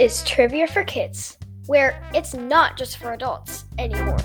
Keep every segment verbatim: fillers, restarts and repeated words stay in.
is Trivia for Kids, where it's not just for adults anymore.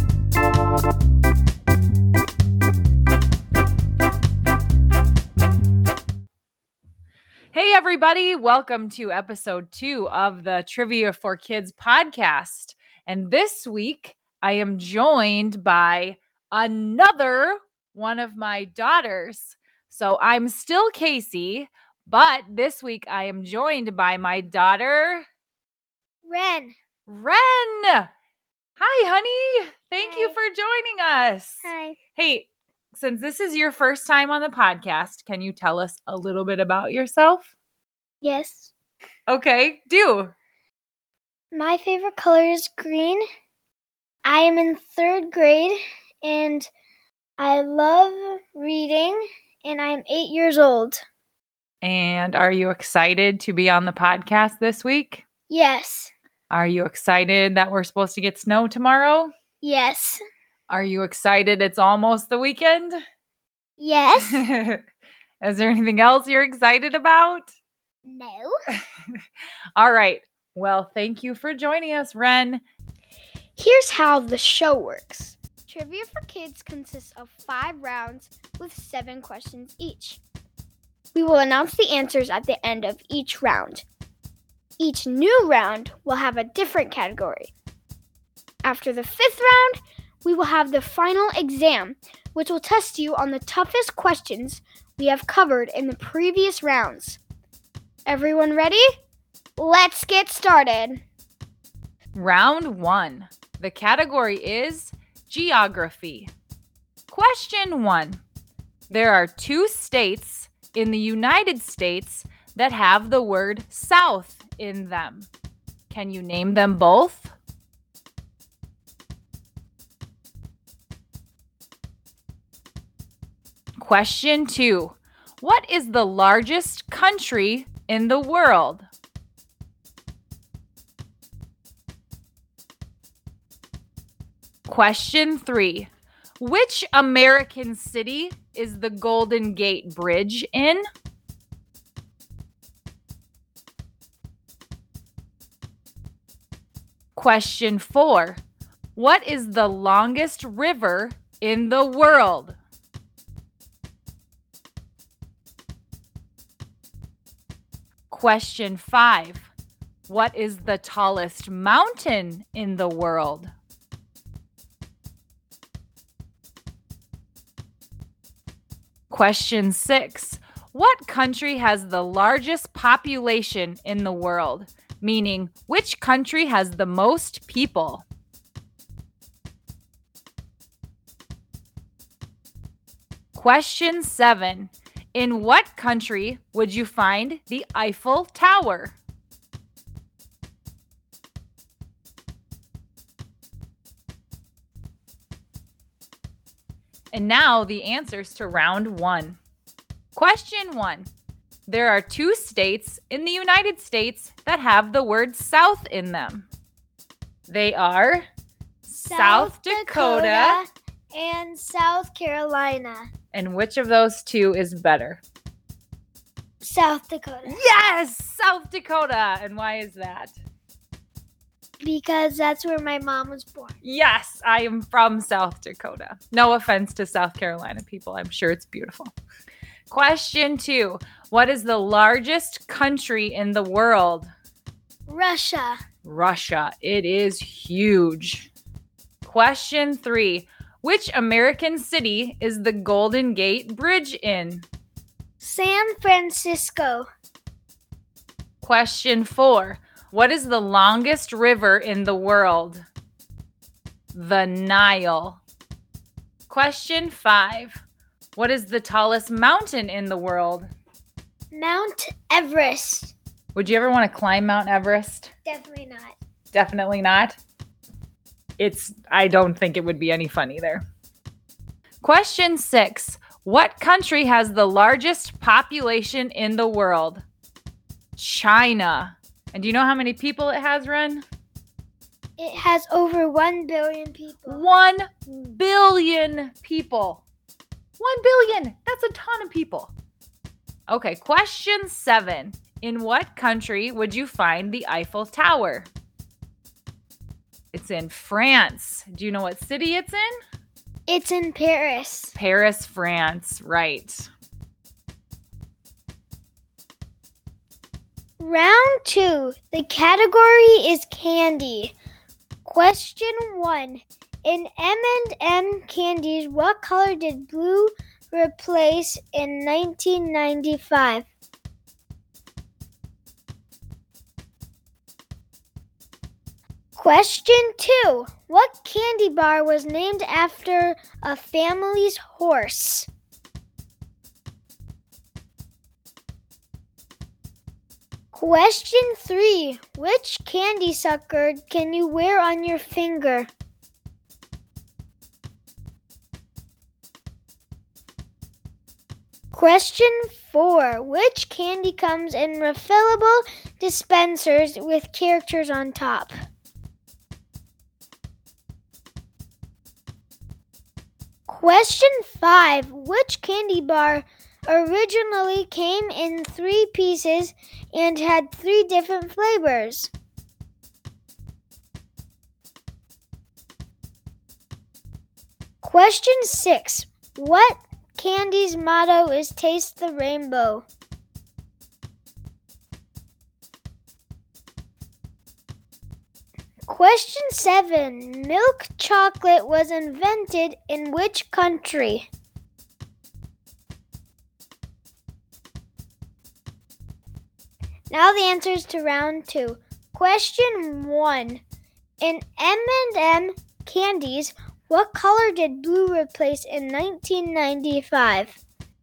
Hey everybody, welcome to episode two of the Trivia for Kids podcast. And this week I am joined by another one of my daughters. So I'm still Casey, but this week I am joined by my daughter, Ren. Ren. Hi, honey. Thank Hi. you for joining us. Hi. Hey, since this is your first time on the podcast, can you tell us a little bit about yourself? Yes. Okay, do. My favorite color is green. I am in third grade and I love reading and I am eight years old. And are you excited to be on the podcast this week? Yes. Are you excited that we're supposed to get snow tomorrow? Yes. Are you excited it's almost the weekend? Yes. Is there anything else you're excited about? No. All right. Well, thank you for joining us, Ren. Here's how the show works. Trivia for Kids consists of five rounds with seven questions each. We will announce the answers at the end of each round. Each new round will have a different category. After the fifth round, we will have the final exam, which will test you on the toughest questions we have covered in the previous rounds. Everyone ready? Let's get started. Round one. The category is geography. Question one. There are two states in the United States that have the word South in them. Can you name them both? Question two. What is the largest country in the world? Question three. Which American city is the Golden Gate Bridge in? Question four. What is the longest river in the world? Question five. What is the tallest mountain in the world? Question six. What country has the largest population in the world? Meaning, which country has the most people? Question seven. In what country would you find the Eiffel Tower? And now the answers to round one. Question one. There are two states in the United States that have the word South in them. They are South Dakota and South Carolina. And which of those two is better? South Dakota. Yes, South Dakota. And why is that? Because that's where my mom was born. Yes, I am from South Dakota. No offense to South Carolina people. I'm sure it's beautiful. Question two. What is the largest country in the world? Russia. Russia. It is huge. Question three. Which American city is the Golden Gate Bridge in? San Francisco. Question four. What is the longest river in the world? The Nile. Question five. What is the tallest mountain in the world? Mount Everest. Would you ever want to climb Mount Everest? Definitely not. Definitely not. It's, I don't think it would be any fun either. Question six. What country has the largest population in the world? China. And do you know how many people it has, Ren? It has over one billion people. One billion people. One billion. That's a ton of people. Okay, question seven. In what country would you find the Eiffel Tower? It's in France. Do you know what city it's in? It's in Paris. Paris, France. Right. Round two. The category is candy. Question one. In M and M candies, what color did blue replace in nineteen ninety-five? Question two. What candy bar was named after a family's horse? Question three. Which candy sucker can you wear on your finger? Question four. Which candy comes in refillable dispensers with characters on top? Question five. Which candy bar originally came in three pieces and had three different flavors? Question six. What candy's motto is Taste the Rainbow? Question seven. Milk chocolate was invented in which country? Now the answers to round two. Question one. In M and M candies, what color did blue replace in nineteen ninety-five?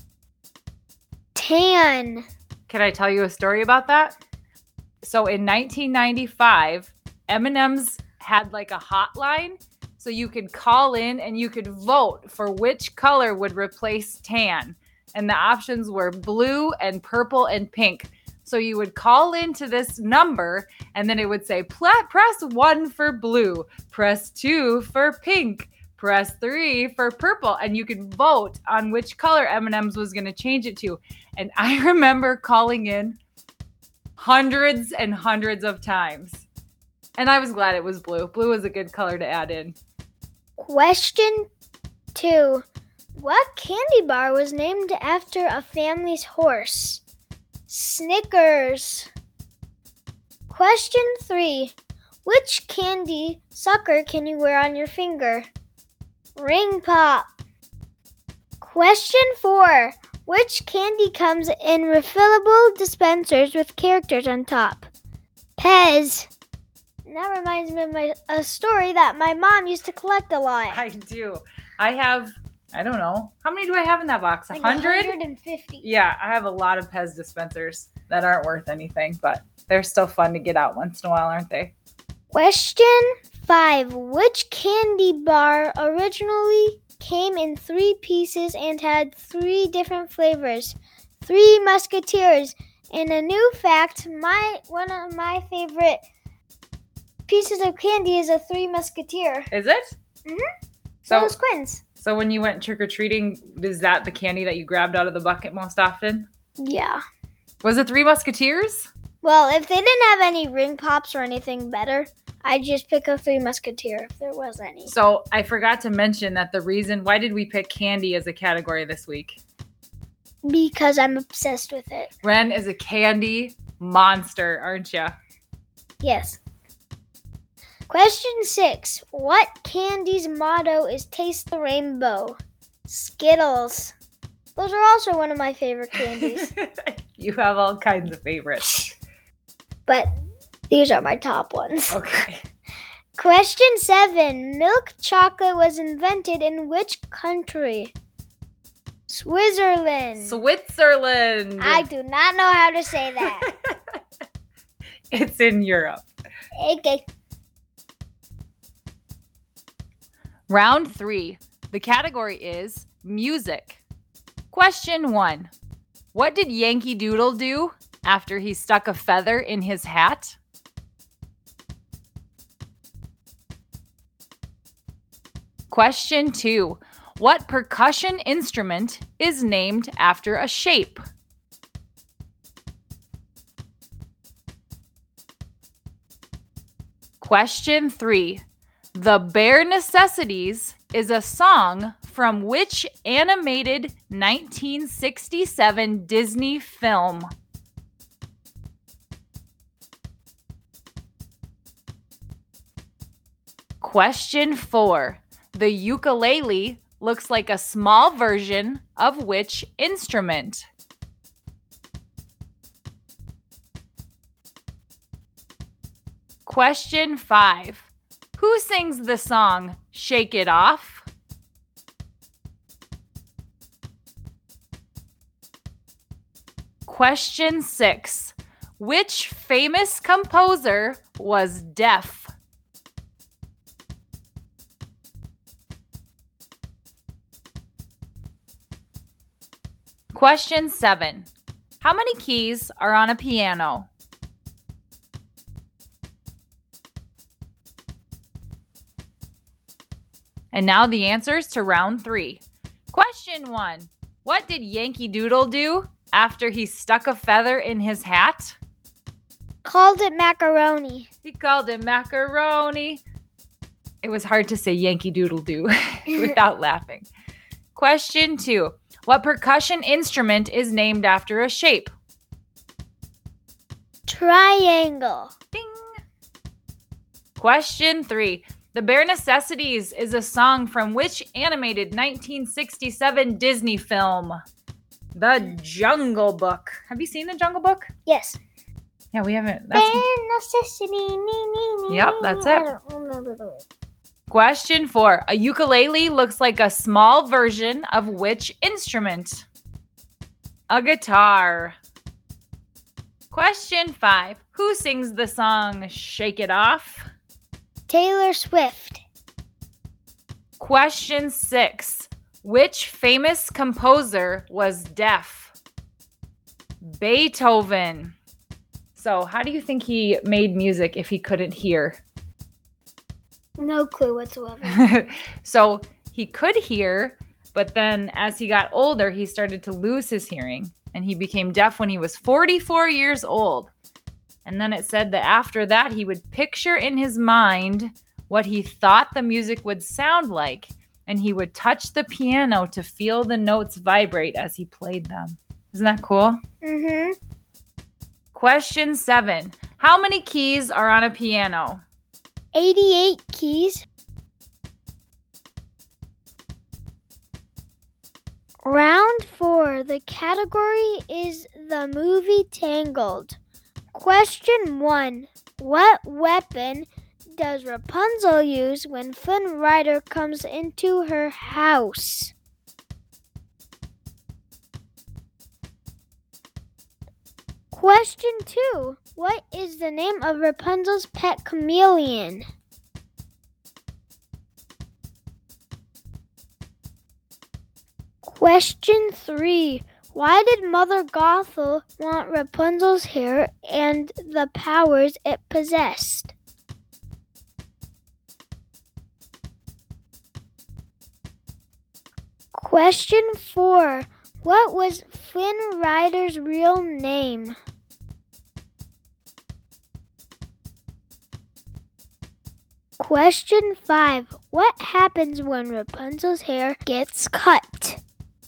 Tan. Can I tell you a story about that? So in nineteen ninety-five, M and M's had like a hotline, so you could call in and you could vote for which color would replace tan. And the options were blue and purple and pink. So you would call into this number and then it would say, press one for blue, press two for pink, press three for purple. And you could vote on which color M and M's was going to change it to. And I remember calling in hundreds and hundreds of times. And I was glad it was blue. Blue was a good color to add in. Question two. What candy bar was named after a family's horse? Snickers. Question three. Which candy sucker can you wear on your finger? Ring pop. Question four. Which candy comes in refillable dispensers with characters on top? Pez. And that reminds me of my, a story that my mom used to collect a lot. I do. I have, I don't know. How many do I have in that box? A Like hundred? one hundred fifty. Yeah, I have a lot of Pez dispensers that aren't worth anything, but they're still fun to get out once in a while, aren't they? Question five. Which candy bar originally came in three pieces and had three different flavors? Three Musketeers. And a new fact, my one of my favorite pieces of candy is a Three Musketeer. Is it? Mm-hmm. So, Those Quins. so when you went trick-or-treating, is that the candy that you grabbed out of the bucket most often? Yeah. Was it Three Musketeers? Well, if they didn't have any ring pops or anything better, I'd just pick a Three Musketeer if there was any. So I forgot to mention that the reason, why did we pick candy as a category this week? Because I'm obsessed with it. Ren is a candy monster, aren't you? Yes. Question six. What candy's motto is Taste the Rainbow? Skittles. Those are also one of my favorite candies. You have all kinds of favorites. But these are my top ones. Okay. Question seven. Milk chocolate was invented in which country? Switzerland. Switzerland. I do not know how to say that. It's in Europe. Okay. Round three. The category is music. Question one. What did Yankee Doodle do after he stuck a feather in his hat? Question two. What percussion instrument is named after a shape? Question three. The Bare Necessities is a song from which animated nineteen sixty-seven Disney film? Question four. The ukulele looks like a small version of which instrument? Question five. Who sings the song Shake It Off? Question six. Which famous composer was deaf? Question seven. How many keys are on a piano? And now the answers to round three. Question one. What did Yankee Doodle do after he stuck a feather in his hat? Called it macaroni. He called it macaroni. It was hard to say Yankee Doodle do without laughing. Question two. What percussion instrument is named after a shape? Triangle. Ding. Question three. The Bare Necessities is a song from which animated nineteen sixty-seven Disney film? The Jungle Book. Have you seen The Jungle Book? Yes. Yeah, we haven't. That's... Bare necessity. Nee, nee, nee. Yep, that's it. I don't remember the word. Question four. A ukulele looks like a small version of which instrument? A guitar. Question five. Who sings the song Shake It Off? Taylor Swift. Question six. Which famous composer was deaf? Beethoven. So, how do you think he made music if he couldn't hear? No clue whatsoever. So, he could hear, but then as he got older, he started to lose his hearing, and he became deaf when he was forty-four years old. And then it said that after that, he would picture in his mind what he thought the music would sound like, and he would touch the piano to feel the notes vibrate as he played them. Isn't that cool? Mm-hmm. Question seven. How many keys are on a piano? eighty-eight keys. Round four. The category is the movie Tangled. Question one. What weapon does Rapunzel use when Flynn Rider comes into her house? Question two. What is the name of Rapunzel's pet chameleon? Question three. Why did Mother Gothel want Rapunzel's hair and the powers it possessed? Question four. What was Flynn Rider's real name? Question five. What happens when Rapunzel's hair gets cut?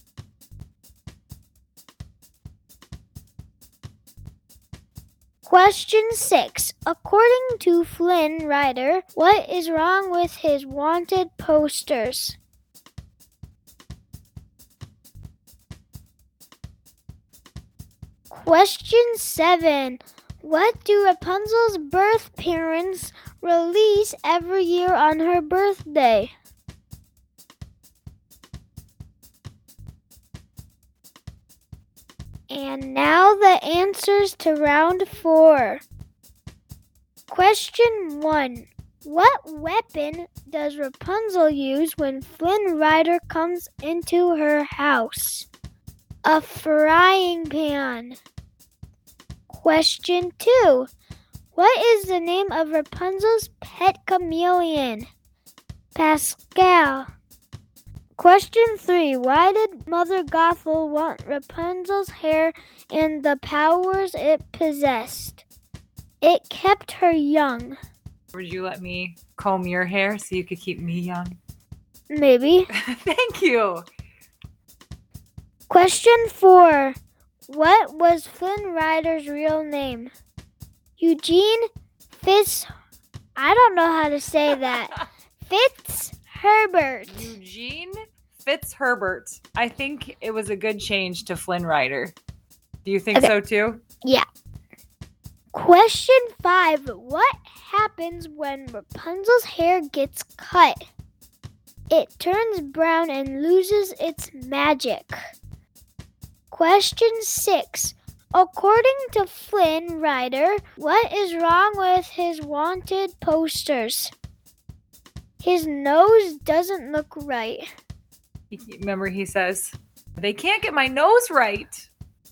Question six. According to Flynn Rider, what is wrong with his wanted posters? Question seven. What do Rapunzel's birth parents release every year on her birthday? And now the answers to round four. Question one. What weapon does Rapunzel use when Flynn Rider comes into her house? A frying pan. Question two. What is the name of Rapunzel's pet chameleon? Pascal. Question three. Why did Mother Gothel want Rapunzel's hair and the powers it possessed? It kept her young. Would you let me comb your hair so you could keep me young? Maybe. Thank you. Question four. What was Flynn Rider's real name? Eugene Fitz. I don't know how to say that. Fitzherbert. Eugene Fitzherbert. I think it was a good change to Flynn Rider. Do you think Okay. so too? Yeah. Question five. What happens when Rapunzel's hair gets cut? It turns brown and loses its magic. Question six. According to Flynn Rider, what is wrong with his wanted posters? His nose doesn't look right. Remember, he says, they can't get my nose right.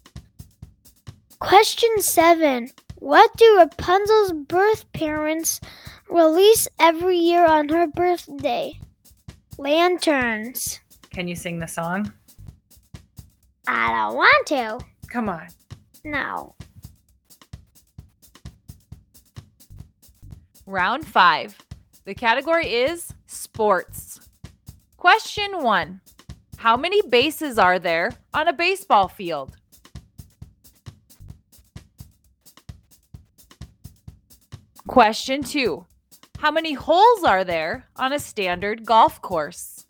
Question seven. What do Rapunzel's birth parents release every year on her birthday? Lanterns. Can you sing the song? I don't want to. Come on. No. Round five. The category is sports. Question one. How many bases are there on a baseball field? Question two. How many holes are there on a standard golf course?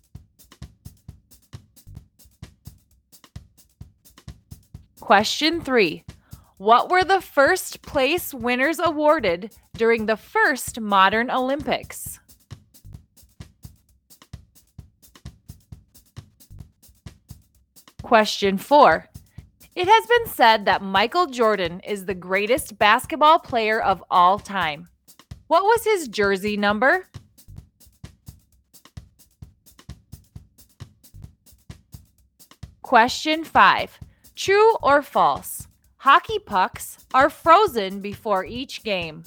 Question three. What were the first place winners awarded during the first modern Olympics? Question four. It has been said that Michael Jordan is the greatest basketball player of all time. What was his jersey number? Question five. True or false? Hockey pucks are frozen before each game.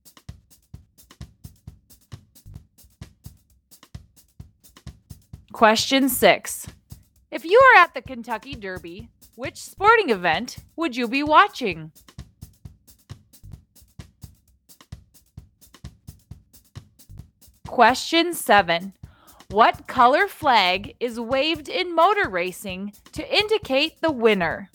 Question six. If you are at the Kentucky Derby, which sporting event would you be watching? Question seven. What color flag is waved in motor racing to indicate the winner?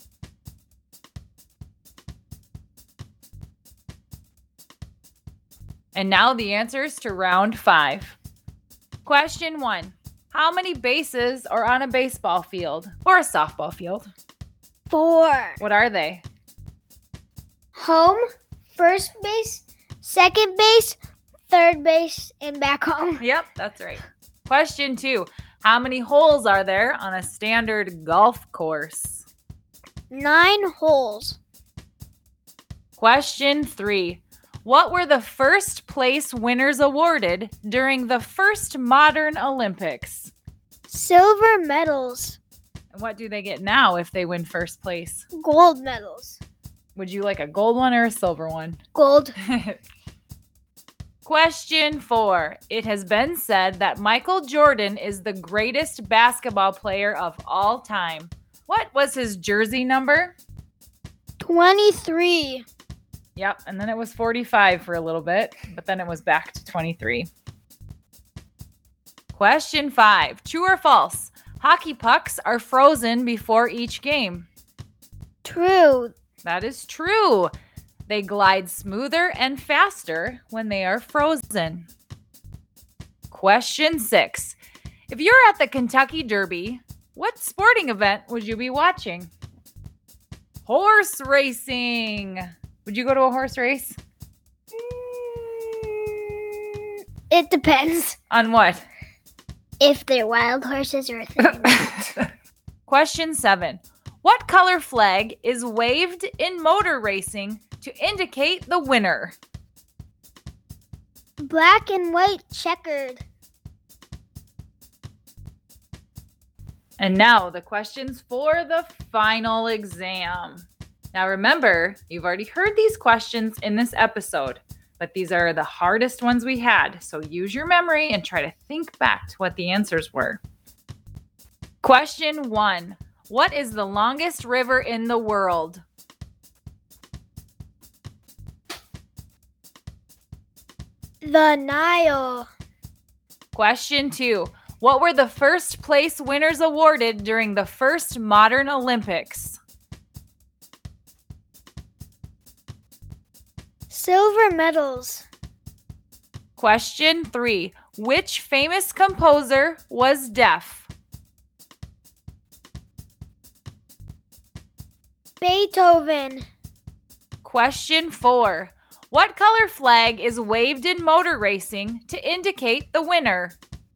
And now the answers to round five. Question one. How many bases are on a baseball field or a softball field? Four. What are they? Home, first base, second base, third base, and back home. Yep, that's right. Question two. How many holes are there on a standard golf course? Nine holes. Question three. What were the first place winners awarded during the first modern Olympics? Silver medals. And what do they get now if they win first place? Gold medals. Would you like a gold one or a silver one? Gold. Question four. It has been said that Michael Jordan is the greatest basketball player of all time. What was his jersey number? twenty-three. Yep, and then it was forty-five for a little bit, but then it was back to twenty-three. Question five. True or false? Hockey pucks are frozen before each game. True. That is true. They glide smoother and faster when they are frozen. Question six. If you're at the Kentucky Derby, what sporting event would you be watching? Horse racing. Would you go to a horse race? It depends. On what? If they're wild horses or if they're Question seven. What color flag is waved in motor racing to indicate the winner? black and white checkered. And now the questions for the final exam. Now remember, you've already heard these questions in this episode, but these are the hardest ones we had. So use your memory and try to think back to what the answers were. Question one. What is the longest river in the world? The Nile. Question two. What were the first place winners awarded during the first modern Olympics? Silver medals. Question three. Which famous composer was deaf? Beethoven. Question four. What color flag is waved in motor racing to indicate the winner?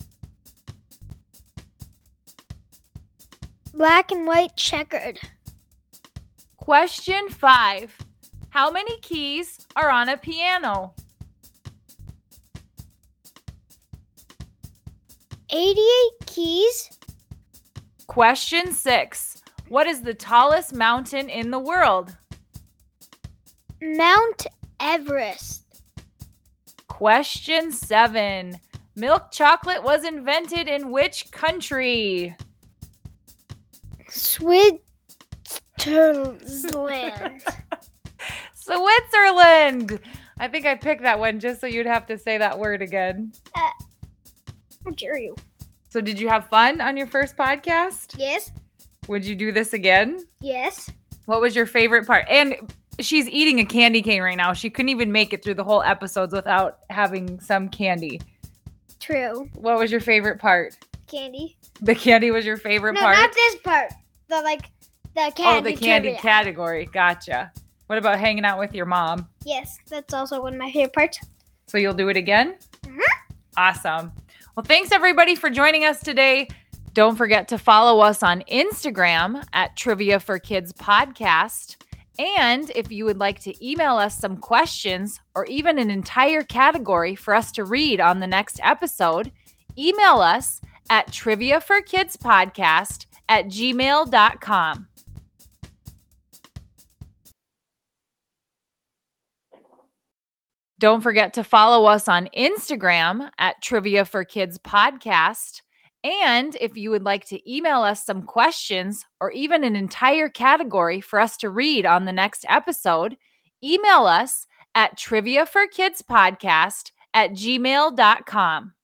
Black and white checkered. Question five. How many keys are on a piano? eighty-eight keys. Question six. What is the tallest mountain in the world? Mount Everest. Question seven. Milk chocolate was invented in which country? Switzerland. Switzerland. I think I picked that one just so you'd have to say that word again. Uh, how dare you? So did you have fun on your first podcast? Yes. Would you do this again? Yes. What was your favorite part? And she's eating a candy cane right now. She couldn't even make it through the whole episodes without having some candy. True. What was your favorite part? Candy. The candy was your favorite no, part? No, not this part. The like the candy. Oh, the candy trivia. category. Gotcha. What about hanging out with your mom? Yes, that's also one of my favorite parts. So you'll do it again? Mm-hmm. Awesome. Well, thanks everybody for joining us today. Don't forget to follow us on Instagram at Trivia for Kids Podcast. And if you would like to email us some questions or even an entire category for us to read on the next episode, email us at trivia for kids podcast at gmail dot com. Don't forget to follow us on Instagram at Trivia for Kids Podcast. And if you would like to email us some questions or even an entire category for us to read on the next episode, email us at trivia for kids podcast at gmail dot com.